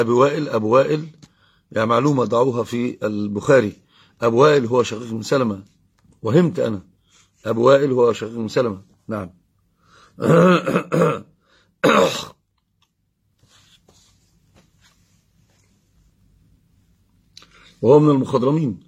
أبو وائل يعني معلومة ضعوها في البخاري. أبو وائل هو شقيق بن سلمة، وهمت أنا. أبو وائل هو شقيق بن سلمة، نعم. وهو من المخضرمين.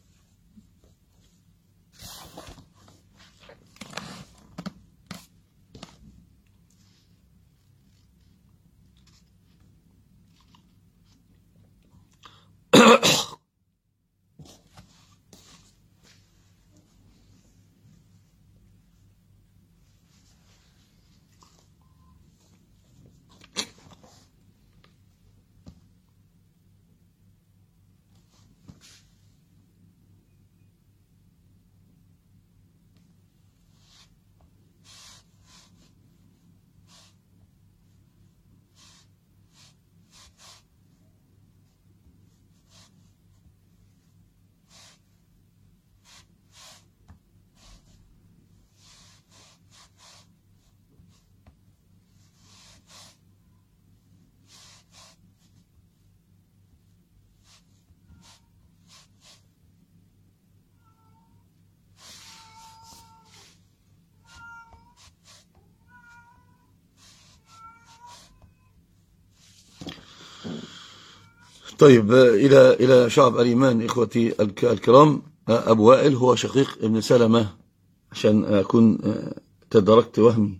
طيب، إلى شعب الإيمان إخوتي الكرام. أبو وائل هو شقيق ابن سلمة، عشان أكون تدركت وهمي.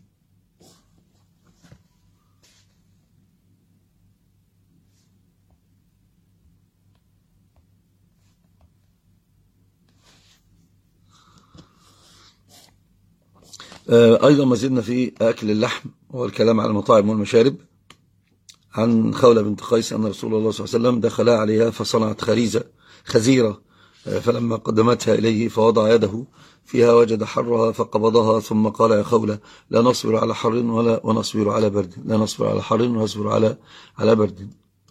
أيضا ما زلنا في أكل اللحم والكلام على المطاعم والمشارب. عن خولة بنت قيس أن رسول الله صلى الله عليه وسلم دخل عليها فصنعت خزيرة، فلما قدمتها إليه فوضع يده فيها وجد حرها فقبضها، ثم قال: يا خولة، لا نصبر على حر ونصبر على برد، لا نصبر على حر ونصبر على برد.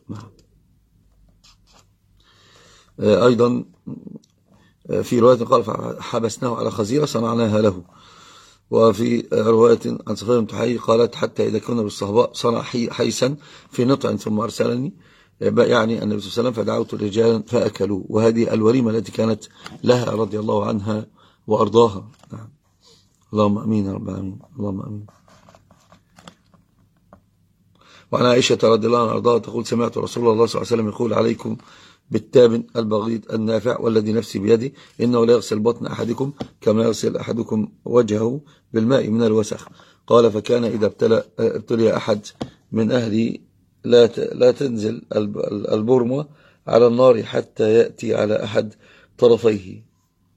أيضا في رواية قال: فحبسناه على خزيرة صنعناها له. وفي رواية عن صفية بنت حيي قالت: حتى إذا كنا بالصهباء صنع حيسا في نطع ثم أرسلني، يعني النبي صلى الله عليه وسلم، فدعوت رجالا فأكلوا. وهذه الوليمة التي كانت لها رضي الله عنها وأرضاها. اللهم أمين يا رب العالمين، اللهم أمين. وعن عائشة رضي الله عنها وأرضاها تقول: سمعت رسول الله صلى الله عليه وسلم يقول: عليكم بالتابن البغيض النافع والذي نفسي بيده، إنه لا يغسل بطن أحدكم كما يغسل أحدكم وجهه بالماء من الوسخ. قال: فكان إذا ابتلي أحد من أهلي لا تنزل البرمة على النار حتى يأتي على أحد طرفيه.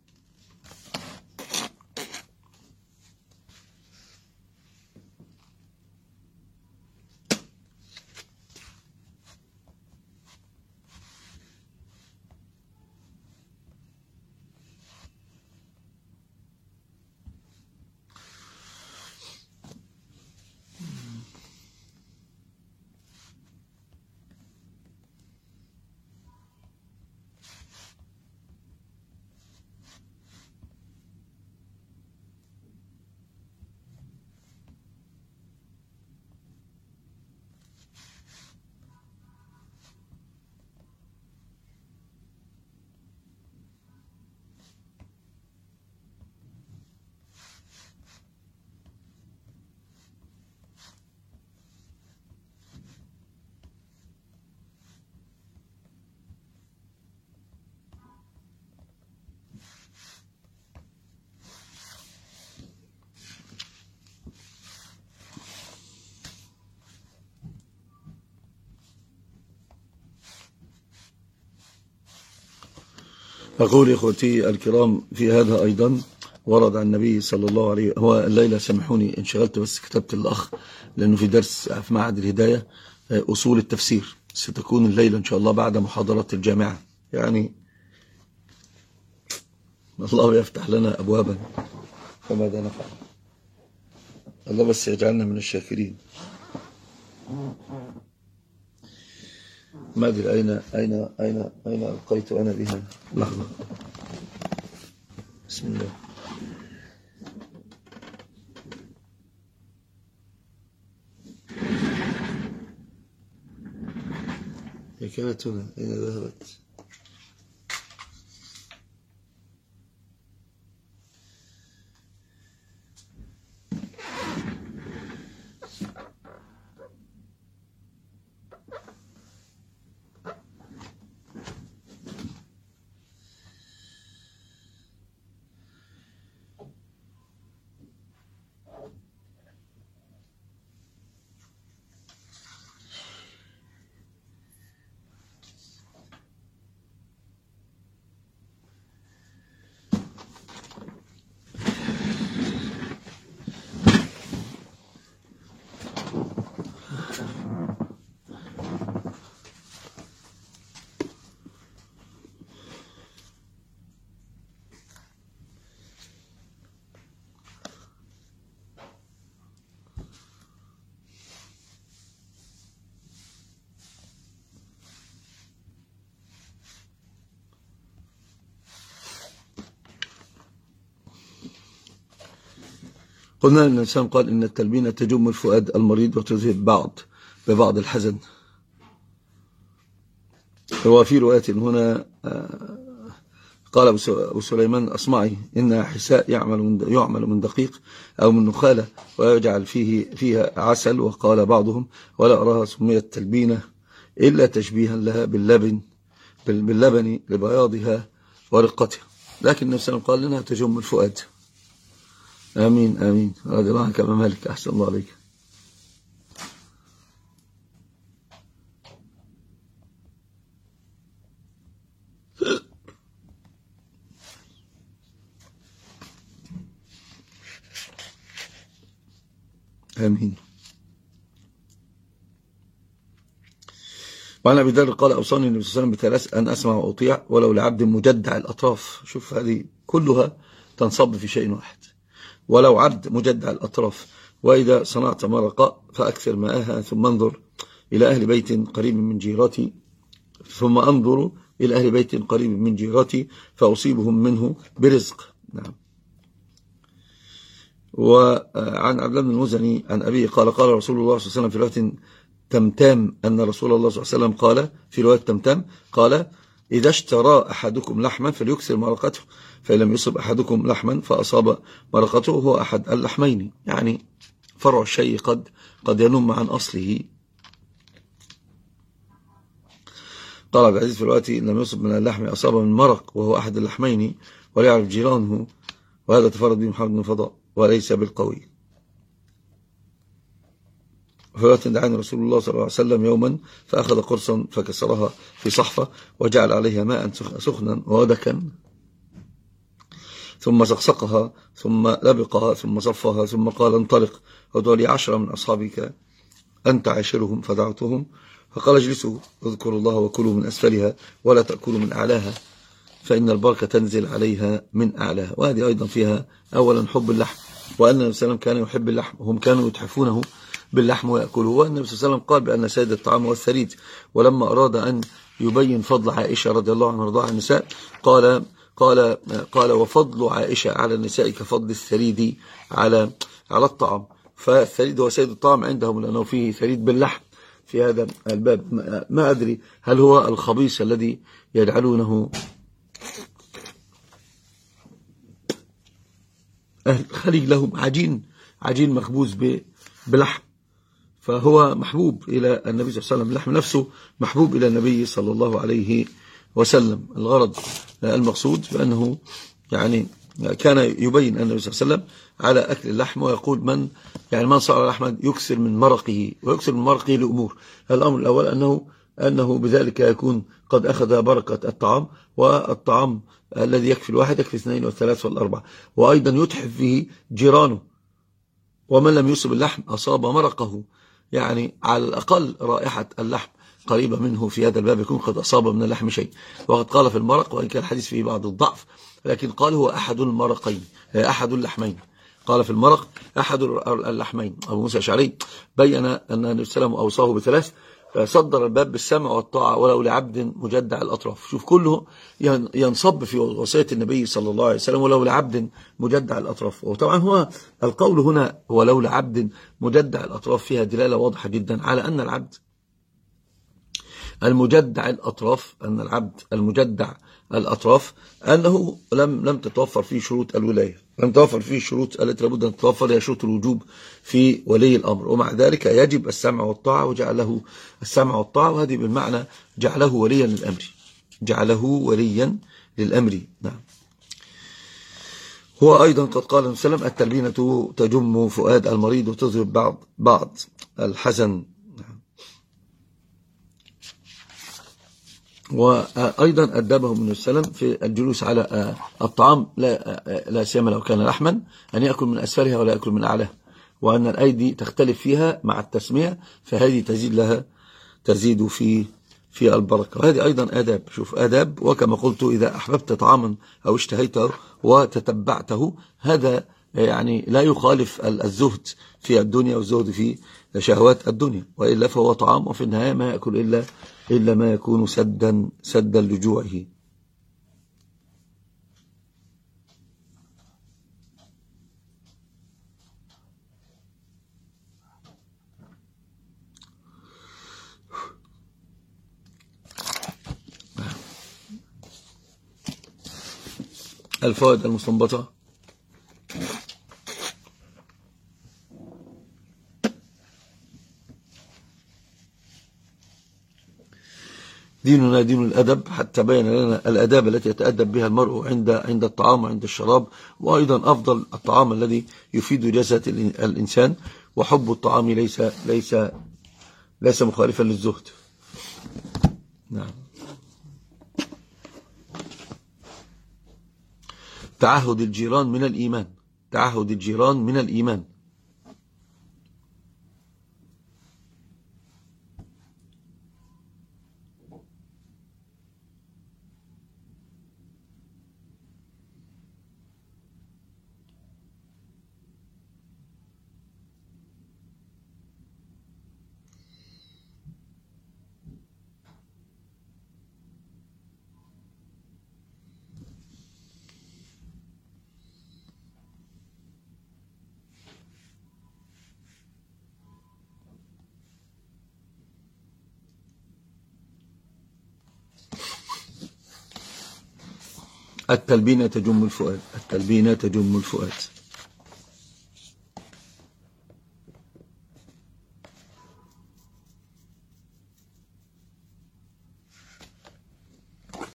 أقول إخوتي الكرام في هذا أيضا ورد عن النبي صلى الله عليه وسلم. هو الليلة سامحوني انشغلت، بس كتبت الأخ لأنه في درس في معهد الهداية أصول التفسير، ستكون الليلة إن شاء الله بعد محاضرات الجامعة. يعني الله يفتح لنا أبوابا فماذا نفعل؟ الله بس يجعلنا من الشاكرين. ما أدري أين ألقيت أنا بها. لحظة، بسم الله. هي كانت هنا، أين ذهبت؟ قلنا أن الإنسان قال إن التلبينة تجم الفؤاد المريض وتذهب ببعض الحزن. وفي رواية هنا قال أبو سليمان الأصمعي إنها حساء يعمل من دقيق أو من نخالة ويجعل فيها عسل. وقال بعضهم ولا أراها سميت تلبينة إلا تشبيها لها باللبن لبياضها ورقتها، لكن النبي صلى الله عليه وسلم قال إنها تجم الفؤاد. آمين آمين. رضي الله عنك أبا مالك، أحسن الله عليك. آمين. وعن أبي ذر قال أوصاني النبي صلى الله عليه وسلم بثلاث: أن أسمع وأطيع ولو لعبد مجدع الأطراف. شوف هذه كلها تنصب في شيء واحد. ولو عبد مجدع الأطراف. وإذا صنعت مرقة فأكثر ماءها ثم انظر إلى أهل بيت قريب من جيرتي فأصيبهم منه برزق. نعم. وعن عبد الله بن المزني عن أبيه قال قال رسول الله صلى الله عليه وسلم في رواية تمتام أن رسول الله صلى الله عليه وسلم قال في رواية تمتام قال: إذا اشترى أحدكم لحما فليكسر مرقته، فإن لم يصب أحدكم لحما فأصاب مرقته هو أحد اللحمين. يعني فرع الشيء قد ينم عن أصله. قال عبد العزيز في رواية إن لم يصب من اللحم أصاب من مرق وهو أحد اللحمين وليعرف جيرانه، وهذا تفرد به محمد بن فضاء وليس بالقوي. فلا دعاني رسول الله صلى الله عليه وسلم يوما فأخذ قرصا فكسرها في صحفة وجعل عليها ماء سخنا ودكا ثم سقسقها ثم لبقها ثم صفها ثم قال: انطلق ودع لي 10 من أصحابك أنت عاشرهم. فدعوتهم فقال: اجلسوا اذكروا الله وكلوا من أسفلها ولا تأكلوا من أعلاها فإن البركة تنزل عليها من أعلاها. وهذه أيضا فيها أولا حب اللحم، وأن النبي صلى الله عليه وسلم كان يحب اللحم وهم كانوا يتحفونه باللحم ويأكلوه. والنبي صلى الله عليه وسلم قال بأن سيد الطعام والثريد. ولما أراد أن يبين فضل عائشة رضي الله عنها وارضاها عن النساء قال وفضل عائشة على النساء كفضل الثريد على الطعام. فالثريد هو سيد الطعام عندهم لأنه فيه ثريد باللحم. في هذا الباب ما أدري هل هو الخبيث الذي يجعلونه أهل الخليج لهم عجين مخبوز بلحم، فهو محبوب إلى النبي صلى الله عليه وسلم. اللحم نفسه محبوب إلى النبي صلى الله عليه وسلم. الغرض المقصود بأنه يعني كان يبين النبي صلى الله عليه وسلم على أكل اللحم ويقول من صار لحما يكسر من مرقه، ويكسر من مرقه لأمور. الأمر الأول أنه بذلك يكون قد أخذ بركة الطعام، والطعام الذي يكفي الواحد يكفي 2 و3 و4، وأيضا يتحف فيه جيرانه. ومن لم يصب اللحم أصاب مرقه، يعني على الأقل رائحة اللحم قريبة منه. في هذا الباب يكون قد أصاب من اللحم شيء. وقد قال في المرق، وإن كان الحديث فيه بعض الضعف، لكن قال هو أحد المرقين، أحد اللحمين. قال في المرق أحد اللحمين. أبو موسى الأشعري بين أن النبي صلى الله عليه وسلم أوصاه ب3، صدر الباب بالسمع والطاعة ولو لعبد مجدع الأطراف. شوف كله ينصب في وصية النبي صلى الله عليه وسلم ولو لعبد مجدع الأطراف. وطبعا هو القول هنا ولو لعبد مجدع الأطراف فيها دلالة واضحة جدا على أن المجدع الأطراف، أن العبد المجدع الأطراف أنه لم تتوفر فيه شروط الولاية، لم تتوفر فيه الشروط التي لابد أن تتوفر، هي شروط الوجوب في ولي الأمر، ومع ذلك يجب السمع والطاعة، وجعله السمع والطاعة، وهذه بالمعنى جعله وليا للأمر، جعله وليا للأمر. نعم. هو أيضا قد قال النبي صلى الله عليه وسلم: التلبينة تجم فؤاد المريض وتذهب بعض الحزن. وأيضا أدبهم النبي صلى الله عليه وسلم في الجلوس على الطعام، لا سيما لو كان لحما، أن يأكل من أسفلها ولا يأكل من أعلاها، وأن الأيدي تختلف فيها مع التسمية، فهذه تزيد في البركة. وهذه أيضا آداب، شوف آداب. وكما قلت: إذا أحببت طعاما أو اشتهيته وتتبعته، هذا يعني لا يخالف الزهد في الدنيا والزهد في شهوات الدنيا، وإلا فهو طعام، وفي النهاية ما يأكل إلا ما يكون سدا لجوعه. الفوائد المستنبطة: ديننا دين الأدب، حتى بين لنا الأداب التي يتأدب بها المرء عند الطعام وعند الشراب، وأيضا أفضل الطعام الذي يفيد جسد الإنسان، وحب الطعام ليس مخالفا للزهد. نعم. تعهد الجيران من الإيمان، تعهد الجيران من الإيمان. التلبينة تجم الفؤاد، التلبينة تجم الفؤاد.